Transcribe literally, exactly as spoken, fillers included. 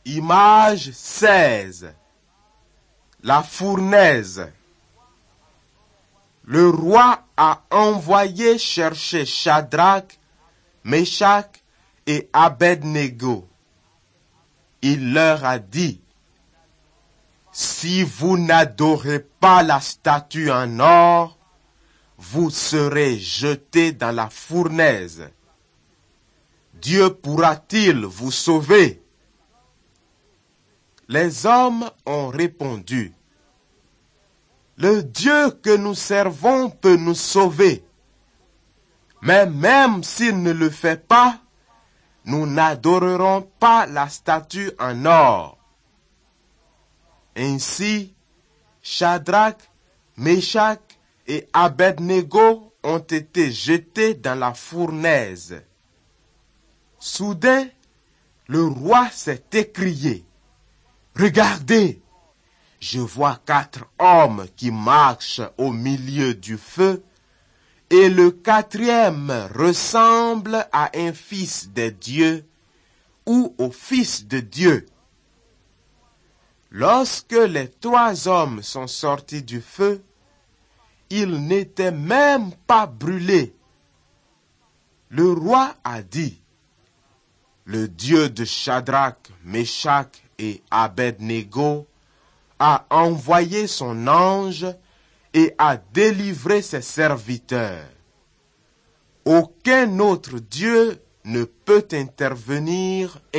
Image seize. La fournaise. Le roi a envoyé chercher Shadrach, Meshach et Abednego. Il leur a dit, « Si vous n'adorez pas la statue en or, vous serez jetés dans la fournaise. Dieu pourra-t-il vous sauver? » Les hommes ont répondu, « Le Dieu que nous servons peut nous sauver. Mais même s'il ne le fait pas, nous n'adorerons pas la statue en or. » Ainsi, Shadrach, Meshach et Abednego ont été jetés dans la fournaise. Soudain, le roi s'est écrié, « Regardez, je vois quatre hommes qui marchent au milieu du feu, et le quatrième ressemble à un fils de Dieu ou au fils de Dieu. » Lorsque les trois hommes sont sortis du feu, ils n'étaient même pas brûlés. Le roi a dit, « Le Dieu de Shadrach, Meshach et Abednego a envoyé son ange et a délivré ses serviteurs. Aucun autre Dieu ne peut intervenir ainsi. »